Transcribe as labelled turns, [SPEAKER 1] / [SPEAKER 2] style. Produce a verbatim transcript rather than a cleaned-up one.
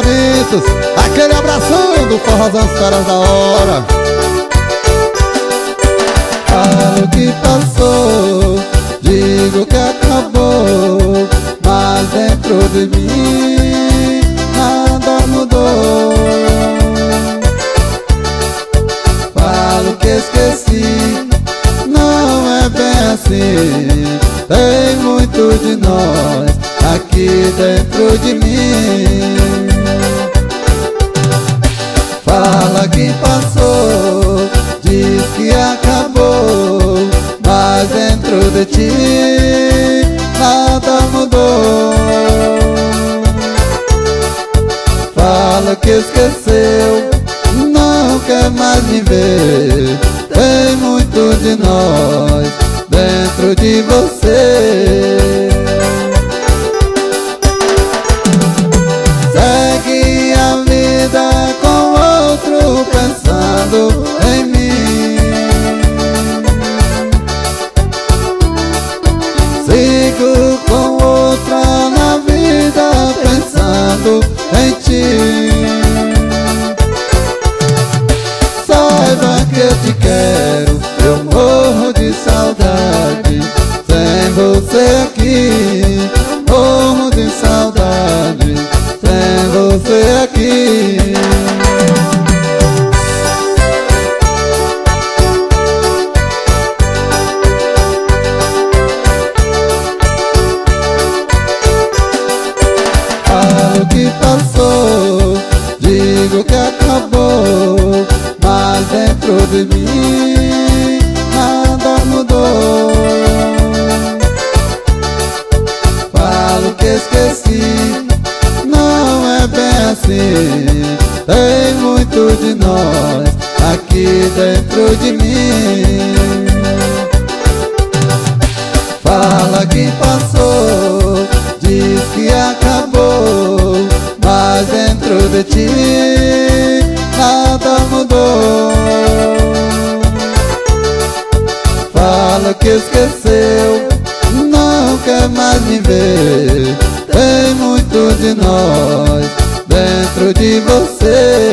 [SPEAKER 1] lançamentos. Aquele abração do Forrozão, os caras da hora.
[SPEAKER 2] Falo que passou, digo que acabou, mas dentro de mim nada mudou. Falo que esqueci, não é bem assim. Tem muito de nós aqui dentro de mim. Fala que passou, diz que acabou, mas dentro de ti nada mudou. Fala que esqueceu, não quer mais me ver. Tem muito de nós dentro de você. Segue a vida com outro pensando em mim. Sigo com outra na vida pensando em ti. Saiba que eu te quero, eu morro de saudade. Sem você aqui, morro de saudade. Sem você aqui. Falo que passou, digo que acabou, mas dentro de mim nada mudou. Falo que esqueci, não é bem assim. Tem muito de nós aqui dentro de mim. Fala que passou, diz que acabou, mas dentro de ti nada mudou. Fala que esqueceu, não quer mais me ver. Tem muito de nós dentro de você.